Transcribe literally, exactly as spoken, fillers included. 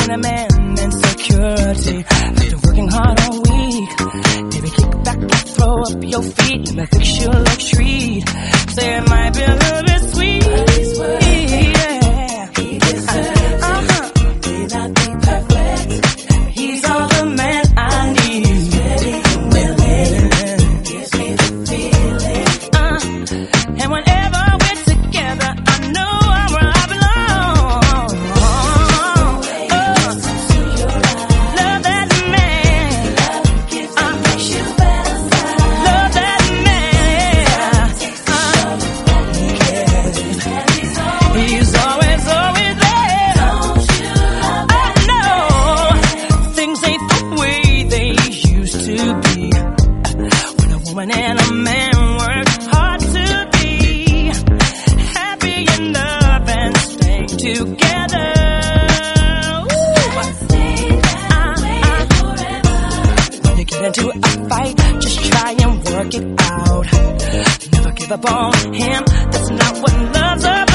a man insecurity. After working hard all week, baby, kick back and throw up your feet. Let me fix you like treat. Say it might be a little bit sweet. Yeah. He deserves uh-huh. it. May not be perfect. He's all the man I need. He's ready and willing. Gives me the feeling. Uh, and whenever we're together, I know I'm where I belong. Oh, love that man. Uh, love that man. Uh, he's always, always there. I know things ain't the way they used to be. When a woman and a man work hard to be happy in love and stay together. Ooh. When you get into a fight, just try and work it out. Never give up on him. That's not what love's about.